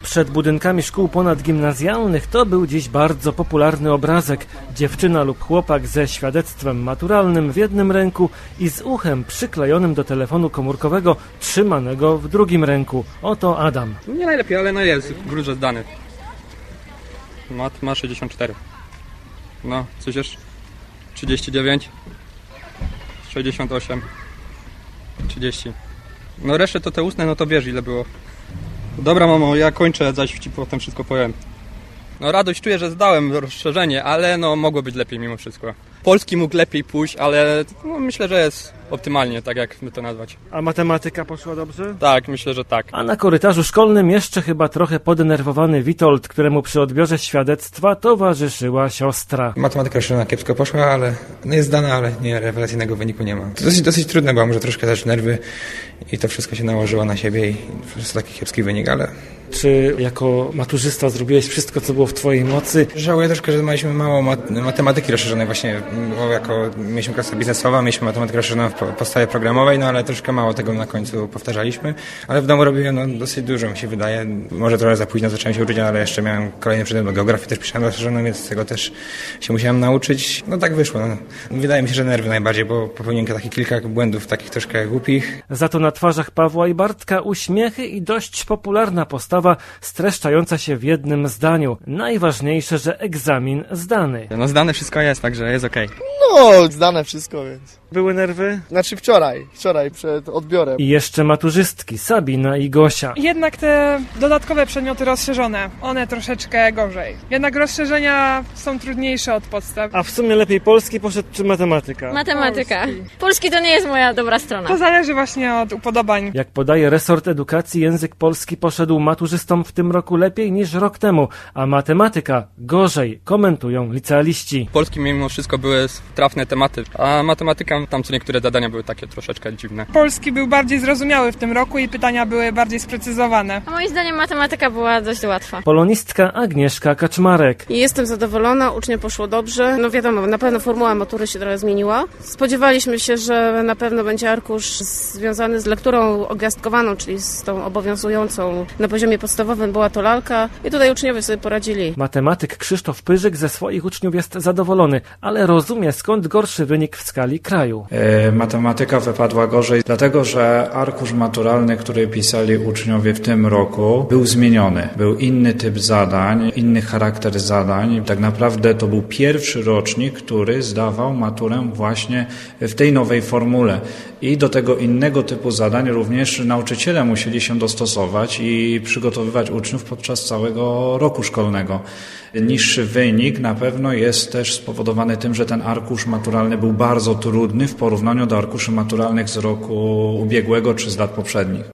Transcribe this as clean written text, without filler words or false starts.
Przed budynkami szkół ponadgimnazjalnych to był dziś bardzo popularny obrazek. Dziewczyna lub chłopak ze świadectwem maturalnym w jednym ręku i z uchem przyklejonym do telefonu komórkowego trzymanego w drugim ręku. Oto Adam. Nie najlepiej, ale no jest, gruże zdany. Mat ma 64. No, coś jeszcze? 39. 68. 30. No resztę to te ustne, no to wiesz ile było. Dobra mamo, ja kończę, zaś ci potem wszystko powiem. No radość czuję, że zdałem rozszerzenie, ale no mogło być lepiej mimo wszystko. Polski mógł lepiej pójść, ale no, myślę, że jest optymalnie, tak jak my to nazwać. A matematyka poszła dobrze? Tak, myślę, że tak. A na korytarzu szkolnym jeszcze chyba trochę podenerwowany Witold, któremu przy odbiorze świadectwa towarzyszyła siostra. Matematyka rozszerzona kiepsko poszła, ale no jest zdana, ale nie, rewelacyjnego wyniku nie ma. To dosyć trudne było, może troszkę też nerwy i to wszystko się nałożyło na siebie i po prostu taki kiepski wynik, ale... Czy jako maturzysta zrobiłeś wszystko, co było w twojej mocy? Żałuję troszkę, że mieliśmy mało matematyki rozszerzonej właśnie, bo mieliśmy klasę biznesową, mieliśmy matematykę rozszerzoną w podstawie programowej, no ale troszkę mało tego na końcu powtarzaliśmy, ale w domu robiłem dosyć dużo, mi się wydaje. Może trochę za późno zacząłem się uczyć, ale jeszcze miałem kolejny przedmiot, bo geografię też pisałem rozszerzoną, więc tego też się musiałem nauczyć. No tak wyszło. No. Wydaje mi się, że nerwy najbardziej, bo popełniłem takich kilka błędów, takich troszkę głupich. Za to na twarzach Pawła i Bartka uśmiechy i dość popularna postawa streszczająca się w jednym zdaniu. Najważniejsze, że egzamin zdany. No zdane wszystko jest, także jest okej. No, zdane wszystko, więc... Były nerwy? Znaczy wczoraj przed odbiorem. I jeszcze maturzystki Sabina i Gosia. Jednak te dodatkowe przedmioty rozszerzone, one troszeczkę gorzej. Jednak rozszerzenia są trudniejsze od podstaw. A w sumie lepiej polski poszedł czy matematyka? Matematyka. Polski to nie jest moja dobra strona. To zależy właśnie od upodobań. Jak podaje resort edukacji, język polski poszedł maturzystom w tym roku lepiej niż rok temu, a matematyka gorzej, komentują licealiści. Polski mimo wszystko były trafne tematy, a matematyka tam co niektóre zadania były takie troszeczkę dziwne. Polski był bardziej zrozumiały w tym roku i pytania były bardziej sprecyzowane. A moim zdaniem matematyka była dość łatwa. Polonistka Agnieszka Kaczmarek. Jestem zadowolona, ucznie poszło dobrze. No wiadomo, na pewno formuła matury się trochę zmieniła. Spodziewaliśmy się, że na pewno będzie arkusz związany z lekturą ogwiazdkowaną, czyli z tą obowiązującą na poziomie podstawowym, była to lalka i tutaj uczniowie sobie poradzili. Matematyk Krzysztof Pyrzyk ze swoich uczniów jest zadowolony, ale rozumie, skąd gorszy wynik w skali kraju. Matematyka wypadła gorzej, dlatego że arkusz maturalny, który pisali uczniowie w tym roku, był zmieniony. Był inny typ zadań, inny charakter zadań. Tak naprawdę to był pierwszy rocznik, który zdawał maturę właśnie w tej nowej formule. I do tego innego typu zadań również nauczyciele musieli się dostosować i przygotowywać uczniów podczas całego roku szkolnego. Niższy wynik na pewno jest też spowodowany tym, że ten arkusz maturalny był bardzo trudny w porównaniu do arkuszy maturalnych z roku ubiegłego czy z lat poprzednich.